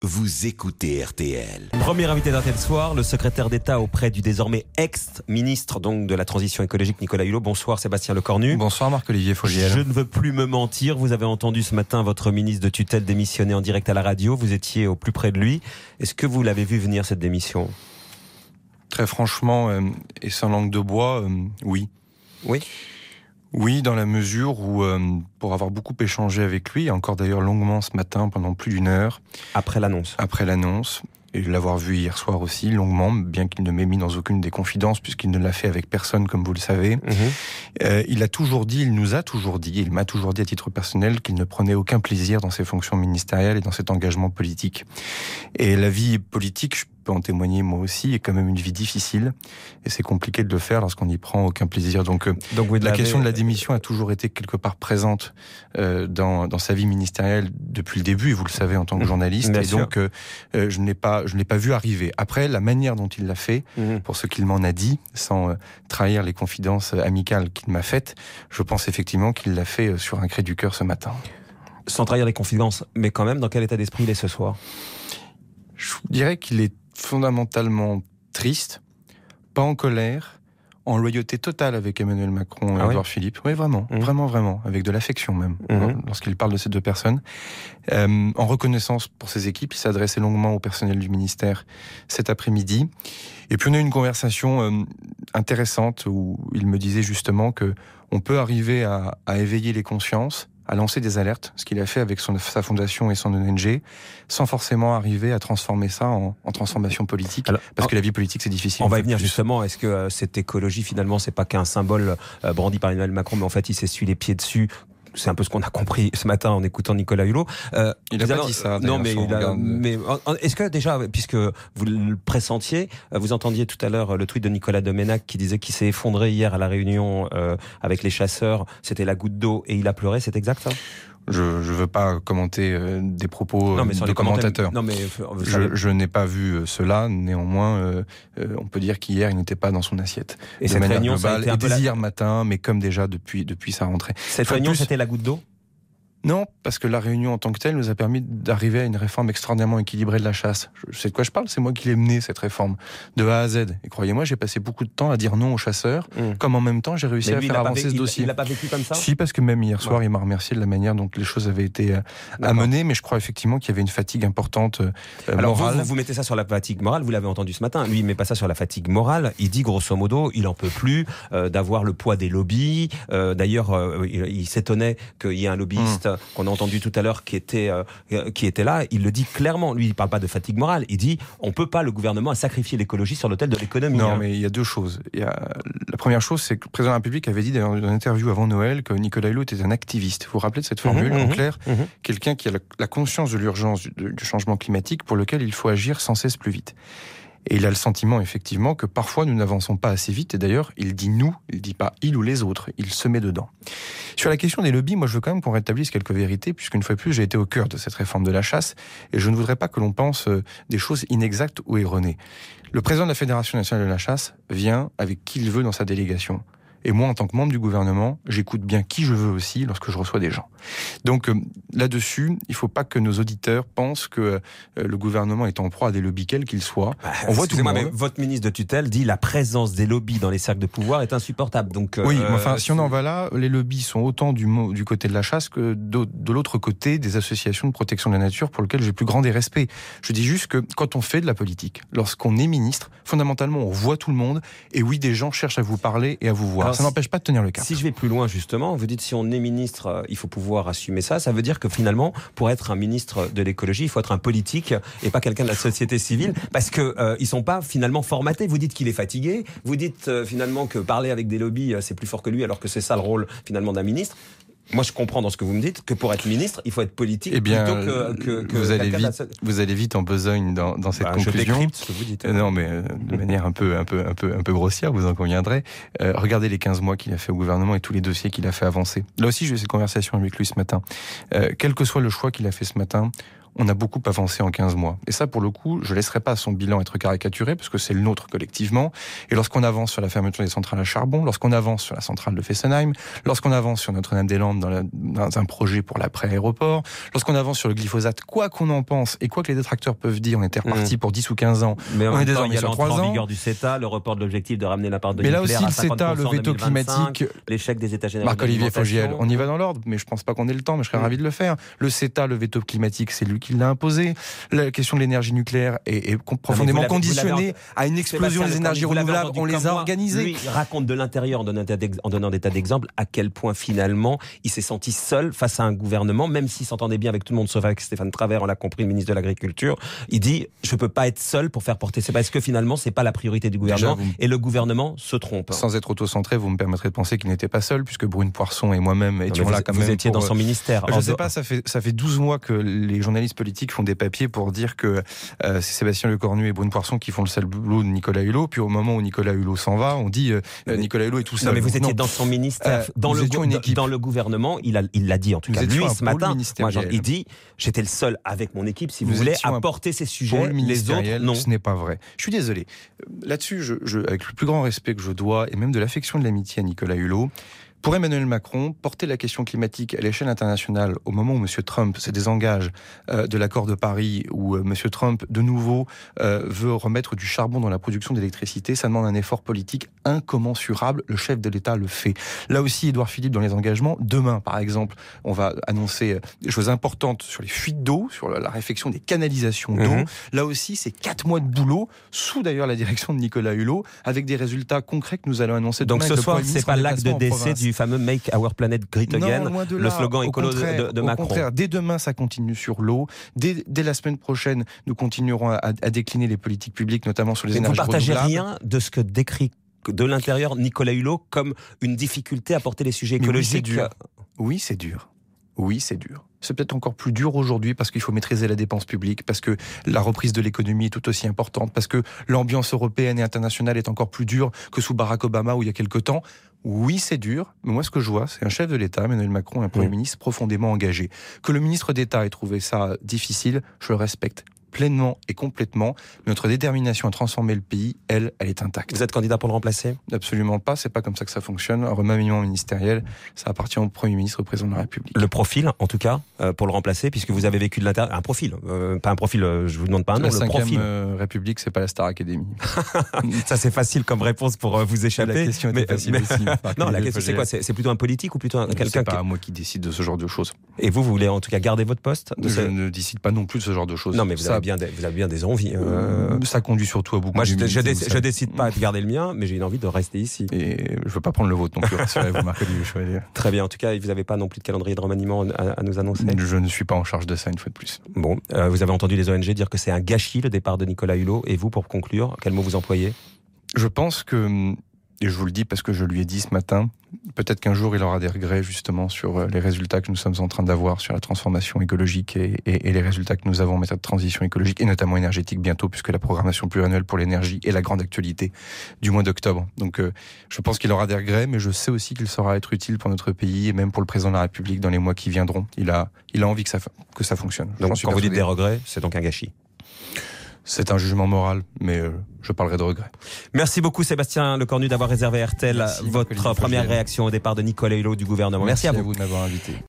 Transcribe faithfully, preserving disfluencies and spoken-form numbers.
Vous écoutez R T L. Premier invité d'R T L Soir, le secrétaire d'État auprès du désormais ex-ministre donc de la Transition écologique Nicolas Hulot. Bonsoir Sébastien Lecornu. Bonsoir Marc-Olivier Fogiel. Je ne veux plus me mentir, vous avez entendu ce matin votre ministre de tutelle démissionner en direct à la radio, vous étiez au plus près de lui. Est-ce que vous l'avez vu venir cette démission ? Très franchement, euh, et sans langue de bois, euh, oui. Oui. Oui, dans la mesure où, euh, pour avoir beaucoup échangé avec lui, encore d'ailleurs longuement ce matin, pendant plus d'une heure. Après l'annonce. Après l'annonce, et l'avoir vu hier soir aussi, longuement, bien qu'il ne m'ait mis dans aucune des confidences, puisqu'il ne l'a fait avec personne, comme vous le savez. Mmh. Euh, il a toujours dit, il nous a toujours dit, il m'a toujours dit à titre personnel qu'il ne prenait aucun plaisir dans ses fonctions ministérielles et dans cet engagement politique. Et la vie politique, je peux en témoigner moi aussi, est quand même une vie difficile et c'est compliqué de le faire lorsqu'on n'y prend aucun plaisir. Donc, Donc la l'avez... question de la démission a toujours été quelque part présente euh, dans, dans sa vie ministérielle depuis le début, et vous le savez en tant que journaliste. Bien et sûr. donc euh, je ne l'ai pas, je ne l'ai pas vu arriver. Après, la manière dont il l'a fait, mmh. pour ce qu'il m'en a dit, sans euh, trahir les confidences amicales qu'il m'a faites, je pense effectivement qu'il l'a fait sur un cri du cœur ce matin. Sans trahir les confidences, mais quand même, dans quel état d'esprit il est ce soir ? Je dirais qu'il est fondamentalement triste, pas en colère, en loyauté totale avec Emmanuel Macron et ah Édouard oui Philippe. Oui, vraiment, mmh. vraiment, vraiment, avec de l'affection même, mmh. lorsqu'il parle de ces deux personnes. Euh, en reconnaissance pour ses équipes, il s'adressait longuement au personnel du ministère cet après-midi. Et puis on a eu une conversation euh, intéressante où il me disait justement que on peut arriver à, à éveiller les consciences, à lancer des alertes, ce qu'il a fait avec son, sa fondation et son O N G, sans forcément arriver à transformer ça en, en transformation politique, alors, parce que la vie politique c'est difficile. On va y venir justement, est-ce que euh, cette écologie finalement c'est pas qu'un symbole euh, brandi par Emmanuel Macron, mais en fait il s'essuie les pieds dessus? C'est un peu ce qu'on a compris ce matin en écoutant Nicolas Hulot. Euh, il a pas dit ça. Non, mais, il a, mais est-ce que déjà, puisque vous le pressentiez, vous entendiez tout à l'heure le tweet de Nicolas Doménac qui disait qu'il s'est effondré hier à la réunion euh, avec les chasseurs, c'était la goutte d'eau et il a pleuré, c'est exact ça ? Je ne veux pas commenter euh, des propos non, mais sur de les commentateurs. Non, mais je, je n'ai pas vu cela. Néanmoins, euh, euh, on peut dire qu'hier, il n'était pas dans son assiette. Et cette réunion, globale, ça a été un peu et dès la... hier matin, mais comme déjà depuis, depuis sa rentrée. Cette enfin, réunion, plus... c'était la goutte d'eau ? Non, parce que la réunion en tant que telle nous a permis d'arriver à une réforme extraordinairement équilibrée de la chasse. Je sais de quoi je parle, c'est moi qui l'ai menée, cette réforme, de A à Z. Et croyez-moi, j'ai passé beaucoup de temps à dire non aux chasseurs, mmh. comme en même temps j'ai réussi lui, à faire avancer vécu, ce dossier. Il l'a pas vécu comme ça ? Si, parce que même hier soir, ouais. il m'a remercié de la manière dont les choses avaient été amenées, mais je crois effectivement qu'il y avait une fatigue importante euh, Alors morale. Vous, vous mettez ça sur la fatigue morale, vous l'avez entendu ce matin, lui il met pas ça sur la fatigue morale, il dit grosso modo, il en peut plus euh, d'avoir le poids des lobbies, euh, d'ailleurs euh, il, il s'étonnait qu'il y ait un lobbyiste mmh. qu'on a entendu tout à l'heure qui était euh, qui était là, il le dit clairement. Lui, il parle pas de fatigue morale. Il dit on peut pas, le gouvernement a sacrifié l'écologie sur l'autel de l'économie. Non, hein. mais il y a deux choses. Il y a la première chose, c'est que le président de la République avait dit dans une interview avant Noël que Nicolas Hulot était un activiste. Vous vous rappelez de cette formule ? Mmh, en mmh, clair, mmh. quelqu'un qui a la, la conscience de l'urgence du, du changement climatique pour lequel il faut agir sans cesse plus vite. Et il a le sentiment, effectivement, que parfois nous n'avançons pas assez vite. Et d'ailleurs, il dit nous, il dit pas il ou les autres. Il se met dedans. Sur la question des lobbies, moi je veux quand même qu'on rétablisse quelques vérités, puisqu'une fois de plus, j'ai été au cœur de cette réforme de la chasse. Et je ne voudrais pas que l'on pense des choses inexactes ou erronées. Le président de la Fédération nationale de la chasse vient avec qui il veut dans sa délégation. Et moi, en tant que membre du gouvernement, j'écoute bien qui je veux aussi lorsque je reçois des gens. Donc euh, là-dessus, il ne faut pas que nos auditeurs pensent que euh, le gouvernement est en proie à des lobbies quels qu'ils soient. Bah, On voit tout le monde. Mais votre ministre de tutelle dit la présence des lobbies dans les cercles de pouvoir est insupportable. Donc euh, oui, mais enfin, si on en va là, les lobbies sont autant du, du côté de la chasse que de, de l'autre côté des associations de protection de la nature pour lesquelles j'ai plus grand des respects. Je dis juste que quand on fait de la politique, lorsqu'on est ministre, fondamentalement, on voit tout le monde. Et oui, des gens cherchent à vous parler et à vous voir. Alors, ça n'empêche pas de tenir le cap. Si je vais plus loin, justement, vous dites si on est ministre, euh, il faut pouvoir assumer ça. Ça veut dire que finalement, pour être un ministre de l'écologie, il faut être un politique et pas quelqu'un de la société civile, parce que euh, ils sont pas finalement formatés. Vous dites qu'il est fatigué. Vous dites euh, finalement que parler avec des lobbies, euh, c'est plus fort que lui, alors que c'est ça le rôle finalement d'un ministre. Moi, je comprends dans ce que vous me dites que pour être ministre, il faut être politique eh bien, plutôt que, que, que vous allez vite, la... vous allez vite en besogne dans, dans cette bah, conclusion. Je décrypte ce que vous dites. Euh, non, mais euh, de manière un peu, un peu, un peu, un peu grossière, vous en conviendrez. Euh, regardez les quinze mois qu'il a fait au gouvernement et tous les dossiers qu'il a fait avancer. Là aussi, j'ai eu cette conversation avec lui ce matin. Euh, quel que soit le choix qu'il a fait ce matin, on a beaucoup avancé en quinze mois. Et ça, pour le coup, je laisserai pas son bilan être caricaturé, parce que c'est le nôtre collectivement. Et lorsqu'on avance sur la fermeture des centrales à charbon, lorsqu'on avance sur la centrale de Fessenheim, lorsqu'on avance sur Notre-Dame-des-Landes dans, la, dans un projet pour l'après-aéroport, lorsqu'on avance sur le glyphosate, quoi qu'on en pense, et quoi que les détracteurs peuvent dire, on était reparti mmh. pour dix ou quinze ans, mais on est désormais sur trois ans. En vigueur du CETA, le report de l'objectif de ramener la part de mais nucléaire là aussi, à le CETA, le veto climatique, l'échec des États généraux. Marc-Olivier Fogiel, on y va dans l'ordre, mais je pense pas qu'on ait le temps, mais je serais mmh. ravi de le faire. Le CETA, le veto climatique, c'est lui qui l'a imposé. La question de l'énergie nucléaire est, est profondément conditionnée à une explosion des énergies renouvelables. On les a organisées. Lui, il raconte de l'intérieur, en donnant des tas d'exemples, à quel point finalement il s'est senti seul face à un gouvernement, même s'il s'entendait bien avec tout le monde, sauf avec Stéphane Travert, on l'a compris, le ministre de l'Agriculture. Il dit, je peux pas être seul pour faire porter. C'est parce que finalement, c'est pas la priorité du gouvernement. Déjà, vous... Et le gouvernement se trompe. Sans être auto-centré, vous me permettrez de penser qu'il n'était pas seul, puisque Brune Poirson et moi-même étions vous, là quand vous même. Vous étiez pour... dans son ministère. Je ne sais pas, ça fait, ça fait douze mois que les journalistes politiques font des papiers pour dire que euh, c'est Sébastien Lecornu et Brune Poirson qui font le sale boulot de Nicolas Hulot. Puis au moment où Nicolas Hulot s'en va, on dit euh, mais, Nicolas Hulot est tout seul. Non, mais vous étiez non. dans son ministère, euh, dans, le, dans le gouvernement, il l'a il dit en tout nous cas, lui ce matin. Moi, genre, il dit, j'étais le seul avec mon équipe, si vous, vous voulez, à porter ces sujets, les autres, non. Ce n'est pas vrai. Je suis désolé. Là-dessus, je, je, avec le plus grand respect que je dois, et même de l'affection et de l'amitié à Nicolas Hulot, pour Emmanuel Macron, porter la question climatique à l'échelle internationale au moment où M. Trump se désengage euh, de l'accord de Paris, où euh, M. Trump, de nouveau, euh, veut remettre du charbon dans la production d'électricité, ça demande un effort politique incommensurable. Le chef de l'État le fait. Là aussi, Édouard Philippe, dans les engagements, demain, par exemple, on va annoncer des choses importantes sur les fuites d'eau, sur la réfection des canalisations d'eau. Mmh. Là aussi, c'est quatre mois de boulot, sous d'ailleurs la direction de Nicolas Hulot, avec des résultats concrets que nous allons annoncer demain. Donc ce soir, c'est pas l'acte de décès du fameux Make Our Planet Great Again, non, le slogan écolo de, de Macron. Au contraire, dès demain, ça continue sur l'eau. Dès, dès la semaine prochaine, nous continuerons à, à décliner les politiques publiques, notamment sur les Mais énergies renouvelables. Vous partagez rien de ce que décrit de l'intérieur Nicolas Hulot comme une difficulté à porter les sujets écologiques. Oui, c'est dur. Oui, c'est dur. C'est peut-être encore plus dur aujourd'hui parce qu'il faut maîtriser la dépense publique, parce que la reprise de l'économie est tout aussi importante, parce que l'ambiance européenne et internationale est encore plus dure que sous Barack Obama ou il y a quelque temps. Oui, c'est dur, mais moi ce que je vois, c'est un chef de l'État, Emmanuel Macron, un Premier mmh. ministre profondément engagé. Que le ministre d'État ait trouvé ça difficile, je le respecte pleinement et complètement. Mais notre détermination à transformer le pays, elle, elle est intacte. Vous êtes candidat pour le remplacer ? Absolument pas, c'est pas comme ça que ça fonctionne. Un remaniement ministériel, ça appartient au Premier ministre, au Président de la République. Le profil, en tout cas, euh, pour le remplacer, puisque vous avez vécu de l'intérieur, un profil, euh, pas un profil, euh, je vous demande pas un nom, le profil. La cinquième République, c'est pas la Star Academy. Ça c'est facile comme réponse pour euh, vous échapper. La question était mais, facile mais... aussi. Non, la question c'est quoi ? c'est, c'est plutôt un politique ou plutôt un, quelqu'un C'est pas qui... moi qui décide de ce genre de choses. Et vous, vous voulez en tout cas garder votre poste ? Je ce... ne décide pas non plus de ce genre de choses. Non, mais vous, ça... avez, bien des, vous avez bien des envies. Euh... Ça conduit surtout à beaucoup Moi, de... Moi, je, je, dé- je décide pas de garder le mien, mais j'ai une envie de rester ici. Et je veux pas prendre le vôtre non plus, rassurez-vous, Marc-Olivier Chevalier. Très bien. En tout cas, vous n'avez pas non plus de calendrier de remaniement à, à nous annoncer. Je ne suis pas en charge de ça, une fois de plus. Bon, euh, vous avez entendu les O N G dire que c'est un gâchis, le départ de Nicolas Hulot. Et vous, pour conclure, quel mot vous employez ? Je pense que... Et je vous le dis parce que je lui ai dit ce matin, peut-être qu'un jour il aura des regrets justement sur les résultats que nous sommes en train d'avoir sur la transformation écologique et, et, et les résultats que nous avons en matière de transition écologique et notamment énergétique bientôt, puisque la programmation pluriannuelle pour l'énergie est la grande actualité du mois d'octobre. Donc euh, je pense qu'il aura des regrets, mais je sais aussi qu'il saura être utile pour notre pays et même pour le président de la République dans les mois qui viendront. Il a, il a envie que ça, que ça fonctionne. Donc quand vous dites des regrets, c'est donc un gâchis ? C'est un jugement moral, mais euh, je parlerai de regrets. Merci beaucoup Sébastien Lecornu d'avoir réservé à R T L Merci, votre première réaction au départ de Nicolas Hulot du gouvernement. Merci, Merci à vous. à vous de m'avoir invité.